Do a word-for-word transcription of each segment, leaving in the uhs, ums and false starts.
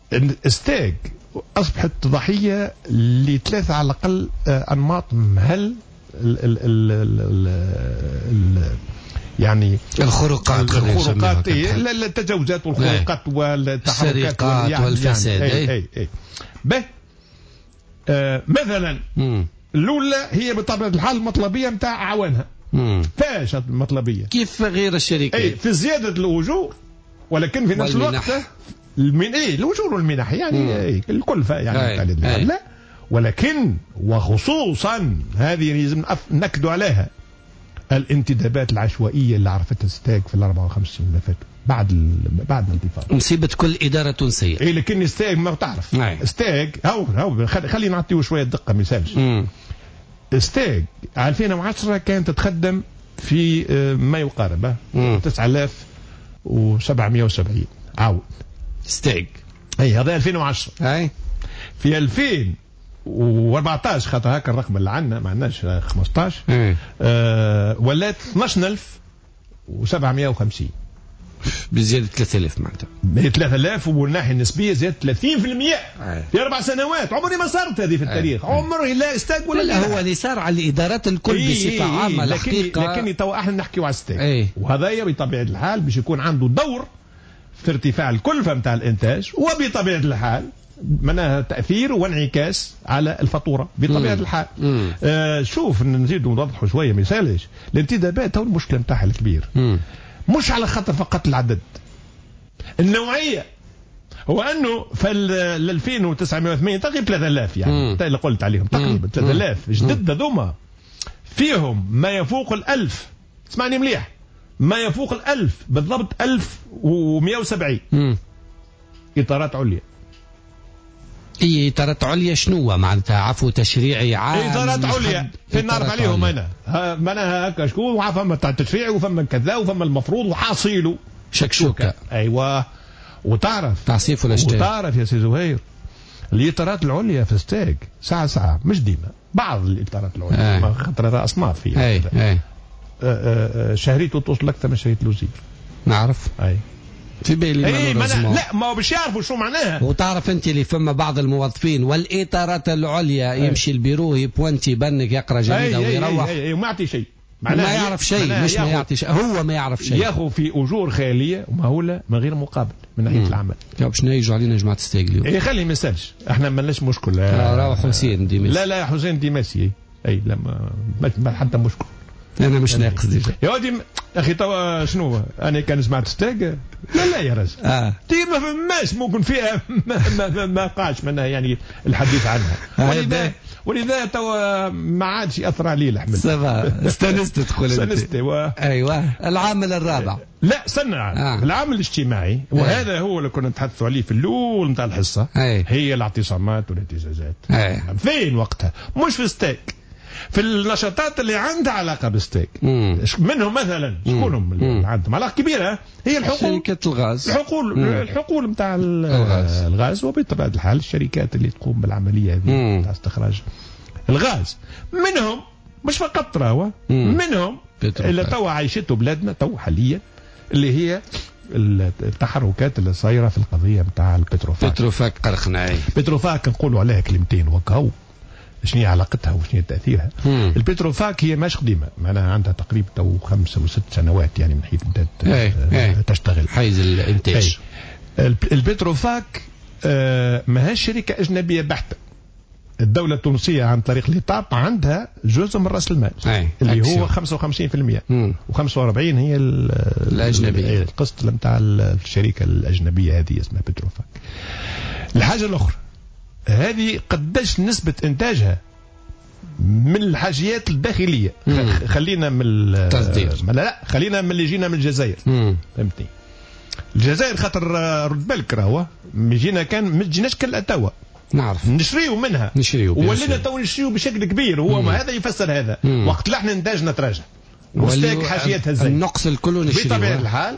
الستيك أصبحت ضحية لثلاثة على الأقل أنماط مهل ال ال ال ال ال يعني الخروقات الخروقات التجاوزات والخروقات والتحركات والفساد. أي أي أي به آه مثلا مم. الأولى هي بطبيعة الحال المطلبية متاع أعوانها. فاش المطلبية كيف غير الشركات أي في زيادة الأجور، ولكن في نفس الوقت المن... إيه الأجور والمنح يعني إيه الكلفة يعني بتاع لا، ولكن وخصوصا هذه لازم نكدوا عليها الانتدابات العشوائية اللي عرفتها ستاك في الأربعة وخمسين اللي فاتوا بعد ال... بعد الانتفاضة. مصيبة كل إدارة تونسية. إيه لكن ستاك ما تعرف ستاك هاو هاو خلي نعطيه شوية دقة ما يسالش. ستاك ألفين وعشرة كانت تتخدم في ما يقارب تسعة آلاف وسبعمائة وسبعين عاود ستاك. أي هذا ألفين وعشرة. أي في ألفين وأربعطاش خاطر هكا الرقم اللي عندنا ما عندناش خمسطاش آه ولات اثناش ألف وسبعمائة وخمسين بزيادة ثلاثة آلاف معناتها ثلاثة آلاف والناحية النسبية زادت ثلاثين بالمئة في أربع سنوات. عمري ما صارت هذه في التاريخ. عمري لا استاك ولا لا هو اللي صار على الإدارات الكل إيه بصفة إيه عامة. لكن لكن تو احنا نحكيو على ستاك إيه. وهذايا بطبيعة الحال باش يكون عنده دور في ارتفاع الكلفة نتاع الإنتاج وبطبيعة الحال منها تأثير وانعكاس على الفاتورة بطبيعة مم. الحال. آه شوف نزيد ونوضحوا شوية ما يسالش الانتدابات هو المشكلة نتاعها الكبير مم. مش على خاطر فقط العدد النوعية، هو أنه في ال ألفين وتسعمائة وثمانين تقريبا ثلاثة آلاف يعني اللي قلت عليهم تقريبا ثلاثة آلاف جدد ذوما فيهم ما يفوق الألف. اسمعني مليح ما يفوق الألف بالضبط ألف ومئة وسبعين إطارات عليا. اي اطارات عليا شنو معناتها عفو تشريعي عام؟ اطارات عليا في نعرف عليهم انا معناها هكا شكون وفما تاع التشريعي وفما كذا وفما المفروض وحاصيله شكشوكه. ايوه وتعرف تعصيف ولا شتاء. وتعرف يا سي زهير الاطارات العليا في ستاك ساعه ساعه مش ديما بعض الاطارات العليا خاطر اصناف فيها اي اي شهريته توصل اكثر من شهريه الوزير نعرف. اي في بالي ايه لا ما هو باش يعرفوا شو معناها. وتعرف انت اللي فما بعض الموظفين والاطارات العليا أي. يمشي البيرو يبوانتي يبنك يقرا جريده أي ويروح اي اي وما يعطي شيء ما يعرف شيء مش ما يعطي شيء هو ما يعرف شيء ياخذ في اجور خياليه ومهوله من غير مقابل من ناحيه العمل. باش يجوا علينا جماعه ستيغليو اي خلي ما يسالش احنا ما لناش مشكل. راهو حسين ديماسي لا لا حسين ديماسي اي لا ما حتى مشكل انا مش ناقص ديجا يا ودي اخي توا شنو انا كان سمعت ستاك لا لا يا رجل اه تي ما فماش ممكن فيها ما, ما, ما قاش منها يعني الحديث عنها ولذا ولذا توا ما عادش ياثر عليه الحمل سافا استنست تقول استنست و... ايوه العامل الرابع لا استنى آه. العامل الاجتماعي وهذا هو اللي كنا نتحدثوا عليه في الاول نتاع الحصه أي. هي الاعتصامات والاهتزازات أي. فين وقتها مش في ستاك في النشاطات اللي عندها علاقه بالستيك منهم مثلا شكونهم اللي عندهم علاقه كبيره هي الحقول شركات الغاز الحقول الحقول نتاع الغاز. الغاز وبطبيعه الحال الشركات اللي تقوم بالعمليه هذه نتاع استخراج الغاز منهم مش فقط راهو منهم اللي توا عايشته بلادنا تو حاليا اللي هي التحركات اللي صايره في القضيه نتاع البتروفاك بتروفاك قرخناي بتروفاك نقولوا عليها كلمتين وكهو شنو هي علاقتها وشنو هي تأثيرها. مم. البتروفاك هي ماش قديمة معناها عندها تقريبا تو خمسة وست سنوات يعني من حيث بدأت تشتغل حيز الانتاج. البتروفاك آه ماهاش شركة أجنبية بحتة. الدولة التونسية عن طريق الإطاب عندها جزء من رأس المال أي. اللي أكسيون. هو خمسة وخمسين بالمئة وخمسة وأربعين هي الأجنبية القسط نتاع الشركة الأجنبية هذه اسمها بتروفاك. الحاجة الأخرى هذه قداش نسبة إنتاجها من الحاجيات الداخلية مم. خلينا من التصدير لا لا خلينا من اللي جينا من الجزائر فهمتني. الجزائر خاطر رد بالك راهو جينا كان ما جيناش كلا توا نعرف نشريو منها نشريو ولينا تو نشريو بشكل كبير هو ما هذا يفسر هذا مم. وقت لا احنا انتاجنا تراجع وستاك حاجيتها زي النقص الكل نشريو بطبيعة الحال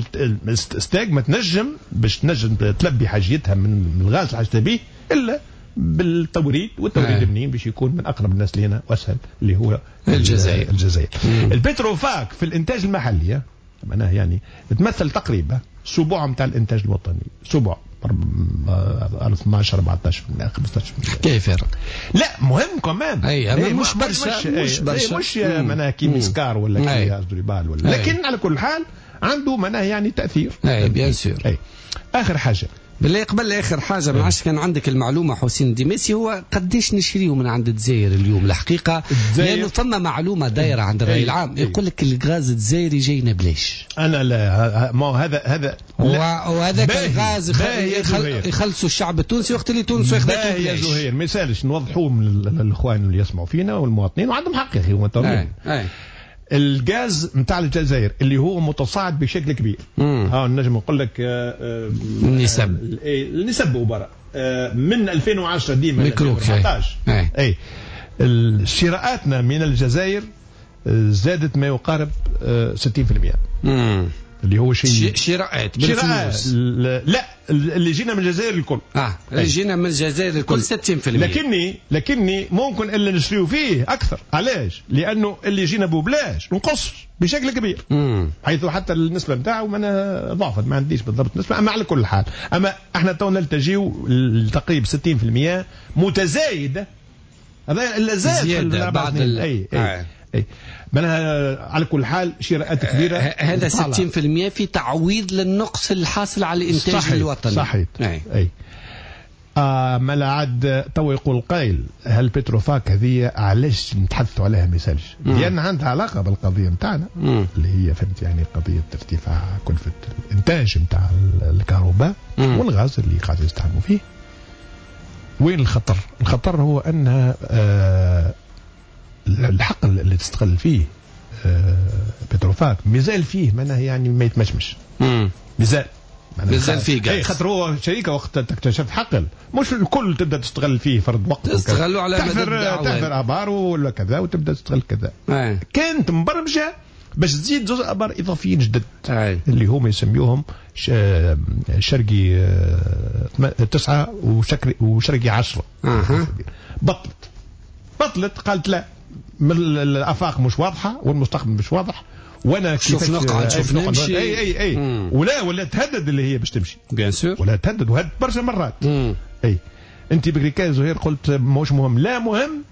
ستاك ما تنجم باش تنجم تلبي حاجيتها من الغاز اللي حاجتها به الا بالتوريد والتوريد منين باش يكون من اقرب الناس لنا واسهل اللي هو الجزائر. الجزائر البتروفاك في الانتاج المحلي معناها يعني تمثل تقريبا سبوع نتاع الانتاج الوطني سبوع اثناعش أربعطاش بالمئة خمسطاش بالمئة. كيف يا رب؟ لا مهم كمان. اي اي مش برشا مش برشا مش معناها كي مسكار ولا كي ازدريبال ولا، لكن على كل حال عنده معناها يعني تاثير. اي بيان سور. اي اخر حاجه بالله قبل اخر حاجه، ما عادش كان عندك المعلومه حسين ديميسي هو قديش نشريه من عند الجزائر اليوم الحقيقه؟ لانه ثم معلومه دايره عند الراي العام يقول لك الغاز الجزائري جاينا بلاش. انا لا، ما هذا هذا وهذاك الغاز يخل يخلصوا الشعب التونسي وقت اللي تونس ياخذوا بلاش. يا زهير ما يسالش نوضحوه للاخوان اللي يسمعوا فينا والمواطنين وعندهم حق يا اخي هو اي اي الغاز نتاع الجزائر اللي هو متصاعد بشكل كبير. ها نجم نقول لك النسب النسب وبرا من ألفين وعشرة ديما ل ألفين وأربعطاش. اي شراءاتنا من الجزائر زادت ما يقارب ستين بالمئة. امم اللي هو شيء شراءات بالفلوس. لا اللي جينا من الجزائر الكل. اه اللي جينا من الجزائر الكل ستين بالمئة. لكني لكني ممكن اللي نشريو فيه اكثر. علاش؟ لانه اللي جينا ببلاش نقص بشكل كبير. امم حيث حتى النسبه نتاعو ما ضعفت، ما عنديش بالضبط نسبه، اما على كل حال اما احنا تو نلتجيو لتقريب ستين بالمئة متزايده. هذا اللي زاد زياده بعد ال... اي اي, آه. أي. معناها على كل حال شراءات كبيره. هذا ستين بالمئة في تعويض للنقص الحاصل على الانتاج صحيح الوطني. صحيح. اي, أي. آه ما لا عاد تو يقول قائل هل بتروفاك هذه علاش نتحدثوا عليها مثالش؟ لان عندها علاقه بالقضيه نتاعنا اللي هي فهمت يعني قضيه ارتفاع كلفه الانتاج نتاع الكهرباء والغاز اللي قاعد يستعملوا فيه. وين الخطر؟ الخطر هو ان آه الحق اللي تستغل فيه آه بتروفاك مازال فيه معناه يعني ما يتمشمش. مازال مازال فيه غاز. اي خاطر هو شركه وقت تكتشف حقل مش الكل تبدا تستغل فيه فرض وقت تستغلوا على تحفر تحفر ابار ولا كذا وتبدا تستغل كذا. أي. كانت مبرمجه باش تزيد زوج ابار اضافيين جدد. أي. اللي هم يسميوهم شرقي تسعة وشرقي وشرقي عشرة. أه. بطلت بطلت قالت لا من الافاق مش واضحه والمستقبل مش واضح وانا شوف نقعد شوف نمشي. اي اي اي مم. ولا ولا تهدد اللي هي باش تمشي بيان سور ولا تهدد وهدد برشا مرات. مم. اي انت بكري كان زهير قلت مش مهم، لا مهم.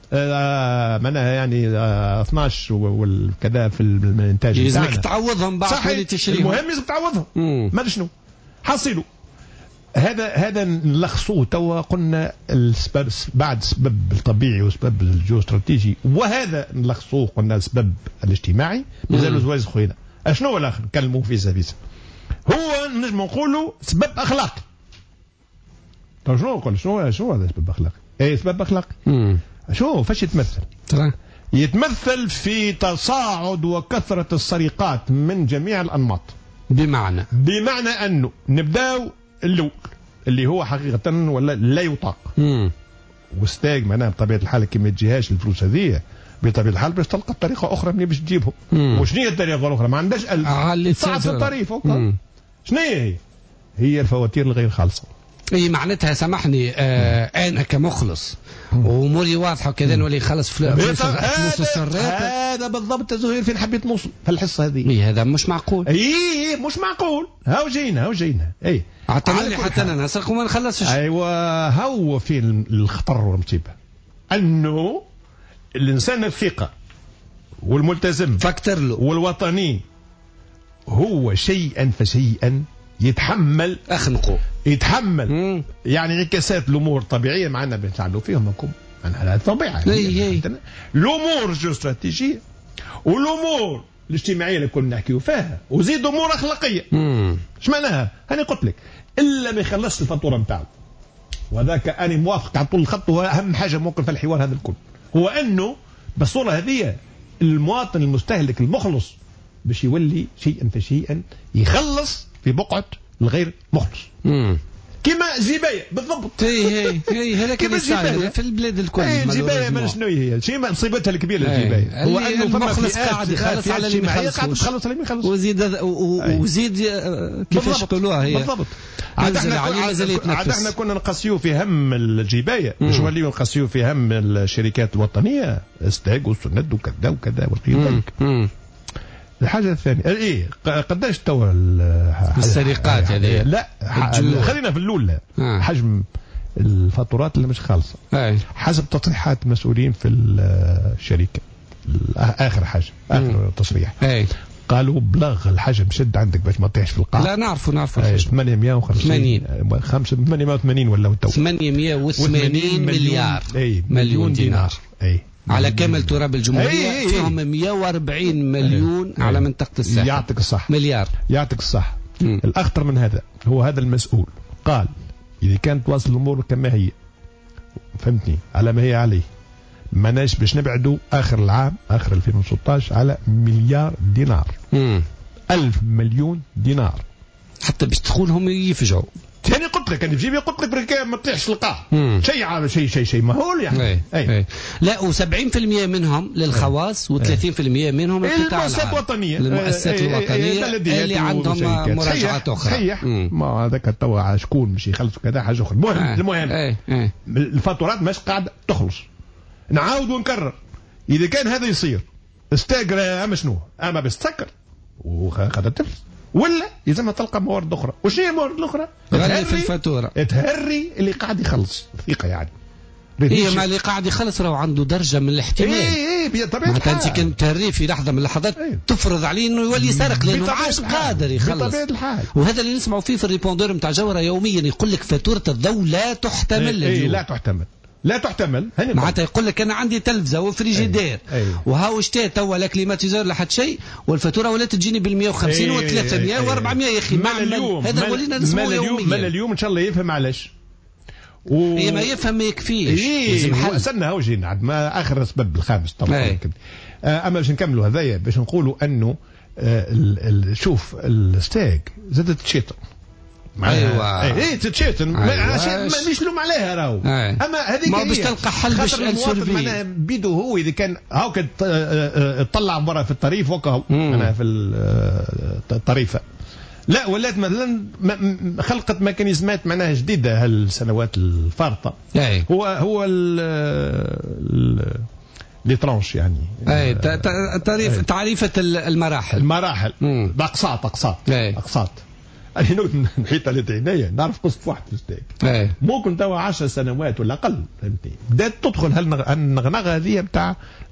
آه معناها يعني آه اثناش والكذا في الانتاج لازمك تعوضهم بعد اللي تشريهم. المهم لازم تعوضهم. ما شنو حصلوا هذا هذا نلخصوه توا قلنا السبب بعد السبب الطبيعي والسبب الجيوستراتيجي، وهذا نلخصوه قلنا السبب الاجتماعي. مازالوا زواج خوينا اشنو هو الاخر نكلموا فيه سافيس هو نجم نقولوا سبب اخلاقي. طيب شنو نقول شنو شنو هذا سبب اخلاقي؟ اي سبب اخلاقي. شو فاش يتمثل؟ ترى يتمثل في تصاعد وكثرة السرقات من جميع الأنماط. بمعنى بمعنى أنه نبداو اللول اللي هو حقيقة ولا لا يطاق. وستاج معناها بطبيعة الحال كي ما تجيهاش الفلوس هذه بطبيعة الحال باش تلقى طريقة أخرى منين باش تجيبهم. وشنو هي الطريقة الأخرى؟ ما عندهاش ألف صعب الطريف. شنو هي؟ هي الفواتير الغير خالصة. اي معناتها سامحني آه انا كمخلص واموري واضحه وكذا نولي خلص فلوس فلوس السرات. هذا بالضبط زهير فين حبيت نوصل في الحصه هذه. اي هذا مش معقول. اي مش معقول. هاو جينا هاو جينا اي عطاني حتى انا نسرق وما نخلصش. ايوه هو فين الخطر والمصيبه انه الانسان الثقه والملتزم فاكتر له والوطني هو شيئا فشيئا يتحمل اخنقه يتحمل. مم. يعني انعكاسات الامور الطبيعيه معنا بنتعاملوا فيهم منكم انا هذا طبيعه. الامور الجيوستراتيجيه والامور الاجتماعيه اللي كنا نحكيو فيها وزيد امور اخلاقيه. ايش معناها؟ انا قلت لك الا ما يخلصش الفاتوره نتاعو، وذاك انا موافق على طول الخط. هو اهم حاجه ممكن في الحوار هذا الكل هو انه بالصوره هذه المواطن المستهلك المخلص باش يولي شيئا فشيئا يخلص في بقعه الغير مخلص. امم كما زبايه بالضبط. هي هي هي هذاك اللي صاير في البلاد الكل. الجبايه ما شنو هي شيء مصيبتها الكبيره الجبايه هو انه المخلص قاعد يخلص على اللي قاعد يخلص على اللي يخلص وزيد وزيد كيفاش يقولوها هي بالضبط. عاد احنا عاد احنا كنا نقصيو في هم الجبايه مش نوليو نقصيو في هم الشركات الوطنيه استاج والسند وكذا وكذا والقيم ذلك. الحاجه الثانيه ايه قداش توا السرقات هذه؟ لا خلينا في الاولى. آه. حجم الفاتورات اللي مش خالصه. أي. حسب تصريحات المسؤولين في الشركه اخر حاجه اخر م. تصريح. أي. قالوا بلغ الحجم شد عندك باش ما تطيحش في القاع. لا نعرفوا نعرفوا ثمانمائة وخمسين ثمانمائة وثمانين ولا تو ثمانمائة وثمانين مليار أي مليون دينار. اي على كامل تراب الجمهورية. أي أي فيهم مئة وأربعين مليون أي على منطقة الساحل. يعطيك الصح. مليار. يعطيك الصح. م. الأخطر من هذا هو هذا المسؤول قال إذا كانت تواصل الأمور كما هي فهمتني على ما هي عليه ماناش باش نبعدوا آخر العام آخر ألفين وستة عشر على مليار دينار. م. ألف مليون دينار حتى باش تدخلهم يفجعوا. ثاني قلت لك انا في جيبي قلت لك بركة ما تطيحش القاع شيء عام شيء شيء شيء مهول يعني. أي. أي. أي. لا وسبعين في المئة منهم للخواص وثلاثين في المئة منهم القطاع العام المؤسسات الوطنية المؤسسات الوطنية اللي عندهم مراجعات أخرى. صحيح ما هذاك توا شكون باش يخلصوا كذا حاجة أخرى. المهم أي. المهم أي. أي. الفاتورات مش قاعدة تخلص. نعاود ونكرر إذا كان هذا يصير استاجر أما شنو أما بيستسكر وخذ تفلس ولا يلزمها تلقى موارد اخرى. وش هي الموارد الاخرى؟ غالية في الفاتوره تهري اللي قاعد يخلص ثقه يعني. هي ما اللي قاعد يخلص راهو عنده درجه من الاحتمال. اي اي بطبيعه الحال انت كنت تهري في لحظه من اللحظات إيه؟ تفرض عليه انه يولي سارق لانه ما عادش قادر يخلص. بطبيعه الحال. وهذا اللي نسمعوا فيه في الريبوندور نتاع جوهره يوميا يقول لك فاتوره الضوء لا تحتمل. اي إيه لا تحتمل لا تحتمل. معناتها يقول لك انا عندي تلفزه وفريجيدير وهاو شتات توا لا كليماتيزور لا حتى شيء والفاتوره ولات تجيني بال مئة وخمسين و ثلاثمائة و أربعمائة يا اخي. مال اليوم هذا ولينا نسمعوا يوميا. مال اليوم ان شاء الله يفهم علاش. و... هي ما يفهم ما يكفيش. لازم حل. استنى هاو جينا عاد ما اخر السبب الخامس طبعا. اما باش نكملوا هذايا باش نقولوا انه آه شوف الستاج زادت تشيطن. ايوه ايه تتشيتن أيوة. مش لوم عليها راهو. اما هذيك ما باش تلقى حل باش المواطن معناها بيدو هو اذا كان هاو كان تطلع برا في الطريف وكا انا في الطريفه لا ولات مثلا خلقت ميكانيزمات معناها جديده هالسنوات الفارطه. أي. هو هو ال لي ترانش يعني. اي تعريف تعريفه المراحل المراحل باقساط اقساط اقساط. أنا نحيط على عينيا نعرف قصة واحد في الستاك ممكن توا عشر سنوات ولا أقل فهمتني بدأت تدخل هالنغنغة هذه بتاع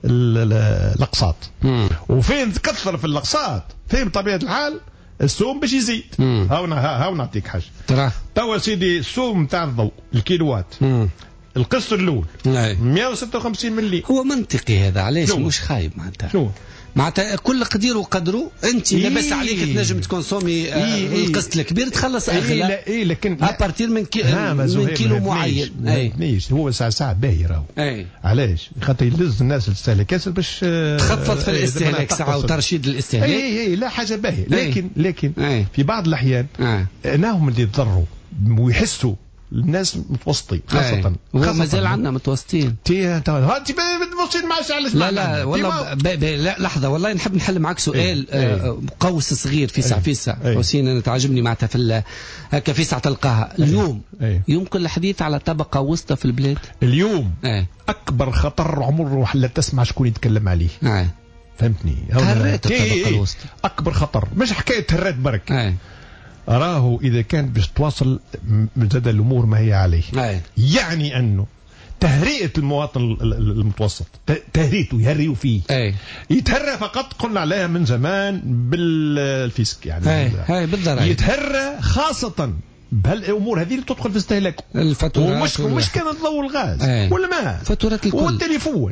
الأقساط وفين تكثر في الأقساط فين بطبيعة الحال السوم باش يزيد. هاو هاو نعطيك حاجة ترى توا سيدي السوم تاع الضوء الكيلوات القسط الأول مئة وستة وخمسين ملي. هو منطقي هذا علاش مش خايب معناتها شو معناتها كل قدير وقدره انت إيه لاباس عليك تنجم تكونسومي إيه القسط الكبير تخلص اغلى. اي إيه لكن ابارتير من كي من كيلو معين. اي هو ساعه ساعه باهي راهو. علاش خاطر يلز الناس اللي تستهلك ياسر باش تخفض في الاستهلاك ساعه وترشيد الاستهلاك. اي اي لا حاجه باهي لكن لكن أي. في بعض الاحيان انهم اللي يتضروا ويحسوا الناس متوسطين خاصة مازال عندنا متوسطين. تي انت انت متوسطين معاش على لا لا والله ب... ب... لا لحظة والله نحب نحل معك سؤال. ايه آه قوس صغير في ساعة في ساعة حسين انا تعجبني معناتها في هكا في ساعة تلقاها اليوم. ايه يمكن الحديث على طبقة وسطى في البلاد اليوم. ايه اكبر خطر عمره لا تسمع شكون يتكلم عليه. ايه فهمتني تهريت الطبقة الوسطى اكبر خطر مش حكاية تهريت برك. ايه أراه إذا كانت باش تواصل زاد الأمور ما هي عليه. أي. يعني أنه تهرئة المواطن المتوسط تهريته يهريوا فيه. أي. يتهرى فقط قلنا عليها من زمان بالفيسك يعني. أي. أي بالضرائب يتهرى خاصة بهالامور هذه اللي تدخل في استهلاك الفاتورات ومش مش كان الضوء والغاز والماء فاتورات الكل والتليفون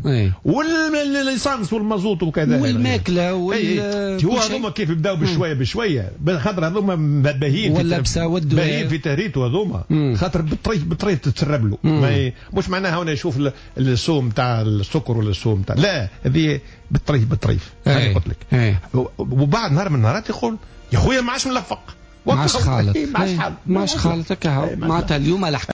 والليسانس والمازوت وكذا والماكله وال هو هذوما كيف بداوا بشويه بشويه خاطر هذوما باهيين واللبسه والدواء باهيين في تهريته هذوما خاطر بالطريف بالطريف تتسرب له ما مش معناها هنا يشوف السوم تاع السكر ولا السوم تاع لا هذه بالطريف بالطريف انا قلت لك. وبعد نهار من النهارات يقول يا خويا ما عادش ملفق ماش خالط ماش خالط معناتها اليوم